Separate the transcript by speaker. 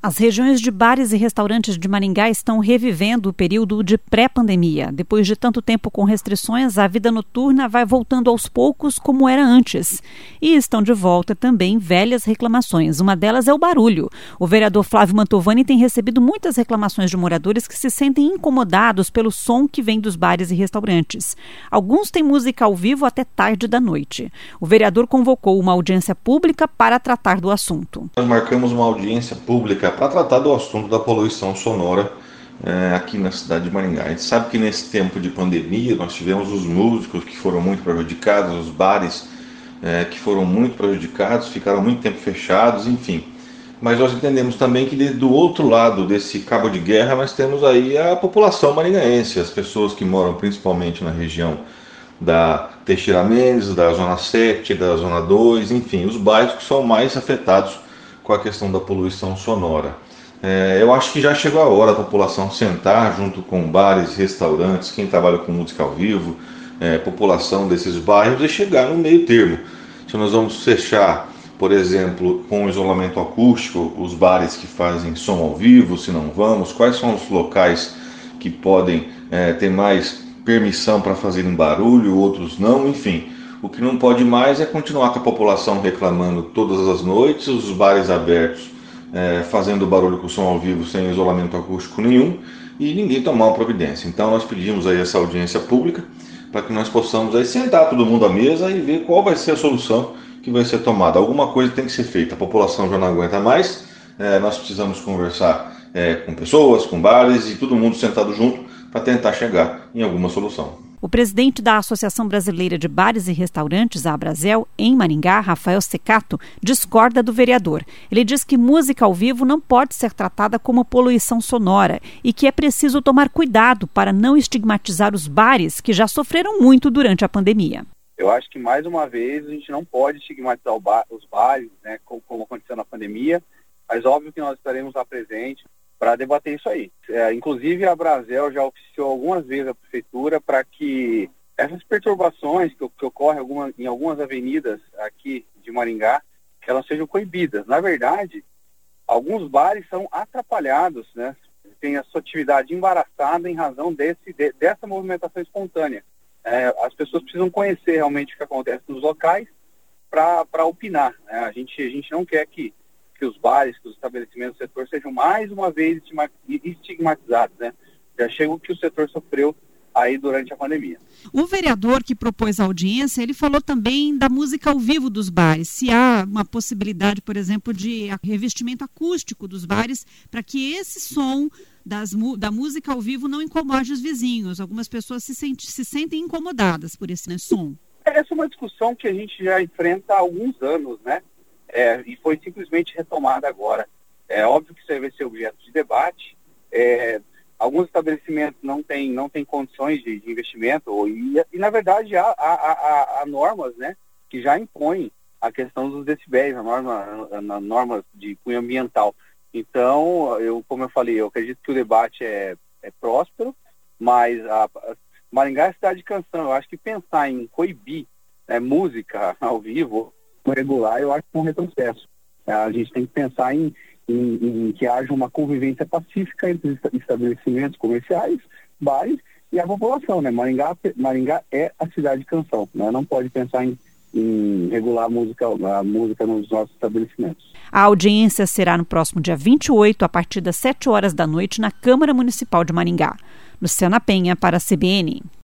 Speaker 1: As regiões de bares e restaurantes de Maringá estão revivendo o período de pré-pandemia. Depois de tanto tempo com restrições, a vida noturna vai voltando aos poucos como era antes. E estão de volta também velhas reclamações. Uma delas é o barulho. O vereador Flávio Mantovani tem recebido muitas reclamações de moradores que se sentem incomodados pelo som que vem dos bares e restaurantes. Alguns têm música ao vivo até tarde da noite. O vereador convocou uma audiência pública para tratar do assunto.
Speaker 2: Nós marcamos uma audiência pública para tratar do assunto da poluição sonora aqui na cidade de Maringá. A gente sabe que nesse tempo de pandemia nós tivemos os músicos que foram muito prejudicados, os bares que foram muito prejudicados, ficaram muito tempo fechados, enfim. Mas nós entendemos também que do outro lado desse cabo de guerra nós temos aí a população maringaense, as pessoas que moram principalmente na região da Teixeira Mendes, da Zona 7, da Zona 2, enfim, os bairros que são mais afetados com a questão da poluição sonora. Eu acho que já chegou a hora da população sentar junto com bares, restaurantes, quem trabalha com música ao vivo, população desses bairros e chegar no meio termo. Se nós vamos fechar, por exemplo, com isolamento acústico, os bares que fazem som ao vivo, se não vamos, quais são os locais que podem ter mais permissão para fazerem barulho, outros não, enfim. O que não pode mais é continuar com a população reclamando todas as noites, os bares abertos fazendo barulho com som ao vivo sem isolamento acústico nenhum e ninguém tomar uma providência. Então nós pedimos aí essa audiência pública para que nós possamos aí sentar todo mundo à mesa e ver qual vai ser a solução que vai ser tomada. Alguma coisa tem que ser feita, a população já não aguenta mais, nós precisamos conversar com pessoas, com bares e todo mundo sentado junto para tentar chegar em alguma solução.
Speaker 1: O presidente da Associação Brasileira de Bares e Restaurantes, a Abrazel, em Maringá, Rafael Secato, discorda do vereador. Ele diz que música ao vivo não pode ser tratada como poluição sonora e que é preciso tomar cuidado para não estigmatizar os bares que já sofreram muito durante a pandemia.
Speaker 3: Eu acho que, mais uma vez, a gente não pode estigmatizar os bares, né, como aconteceu na pandemia, mas óbvio que nós estaremos lá presentes para debater isso aí. Inclusive, a Abrazel já oficiou algumas vezes a prefeitura para que essas perturbações que ocorrem em algumas avenidas aqui de Maringá, que elas sejam coibidas. Na verdade, alguns bares são atrapalhados, né? Tem a sua atividade embaraçada em razão dessa movimentação espontânea. As pessoas precisam conhecer realmente o que acontece nos locais para opinar, né? A gente não quer que os bares, que os estabelecimentos do setor sejam mais uma vez estigmatizados, né? Já chega o que o setor sofreu aí durante a pandemia.
Speaker 1: O vereador que propôs a audiência, ele falou também da música ao vivo dos bares. Se há uma possibilidade, por exemplo, de revestimento acústico dos bares, para que esse som da música ao vivo não incomode os vizinhos. Algumas pessoas se sentem incomodadas por esse som.
Speaker 3: Essa é uma discussão que a gente já enfrenta há alguns anos, né? E foi simplesmente retomada agora. É óbvio que isso aí vai ser objeto de debate. Alguns estabelecimentos não têm condições de investimento e na verdade, há normas, né, que já impõem a questão dos decibéis, a norma de cunho ambiental. Então, como eu falei, eu acredito que o debate é próspero, mas Maringá é cidade de canção. Eu acho que pensar em coibir música ao vivo, regular, eu acho que é um retrocesso. A gente tem que pensar em que haja uma convivência pacífica entre estabelecimentos comerciais, bares e a população, né? Maringá é a cidade de canção, né? Não pode pensar em regular a música nos nossos estabelecimentos.
Speaker 1: A audiência será no próximo dia 28, a partir das 7 horas da noite, na Câmara Municipal de Maringá. Luciana Penha, para a CBN.